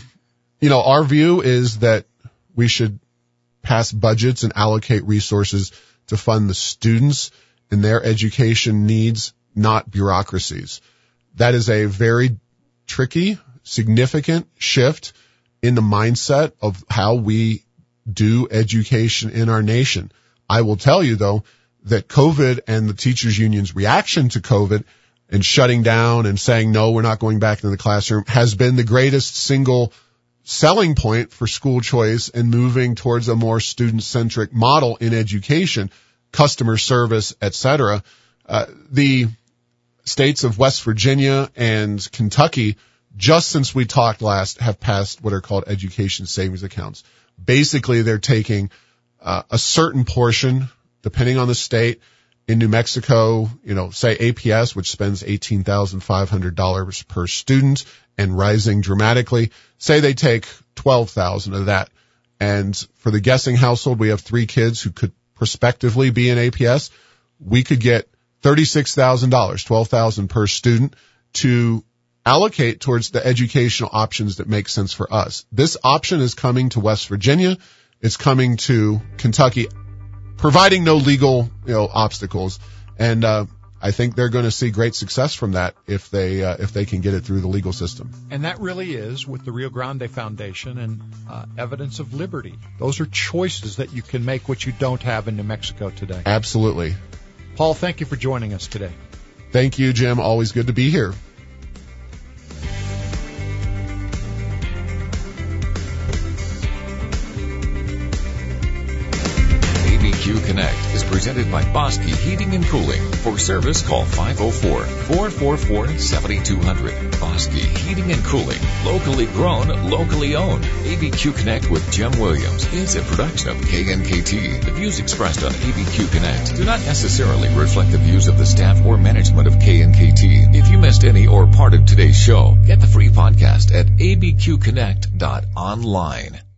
Our view is that we should pass budgets and allocate resources to fund the students and their education needs, not bureaucracies. That is a very tricky, significant shift in the mindset of how we do education in our nation. I will tell you, though, that COVID and the teachers union's reaction to COVID and shutting down and saying, no, we're not going back into the classroom, has been the greatest single selling point for school choice and moving towards a more student-centric model in education, customer service, etc. The states of West Virginia and Kentucky, just since we talked last, have passed what are called education savings accounts. Basically, they're taking a certain portion, depending on the state. In New Mexico, say APS, which spends $18,500 per student and rising dramatically, say they take $12,000 of that. And for the Guessing household, we have 3 kids who could prospectively be in APS. We could get $36,000, $12,000 per student to allocate towards the educational options that make sense for us. This option is coming to West Virginia. It's coming to Kentucky, providing no legal, obstacles. And, I think they're going to see great success from that if they can get it through the legal system. And that really is with the Rio Grande Foundation and Evidence of Liberty. Those are choices that you can make, which you don't have in New Mexico today. Absolutely. Paul, thank you for joining us today. Thank you, Jim. Always good to be here. ABQ Connect is presented by Bosky Heating and Cooling. For service, call 504-444-7200. Bosky Heating and Cooling. Locally grown, locally owned. ABQ Connect with Jim Williams is a production of KNKT. The views expressed on ABQ Connect do not necessarily reflect the views of the staff or management of KNKT. If you missed any or part of today's show, get the free podcast at abqconnect.online.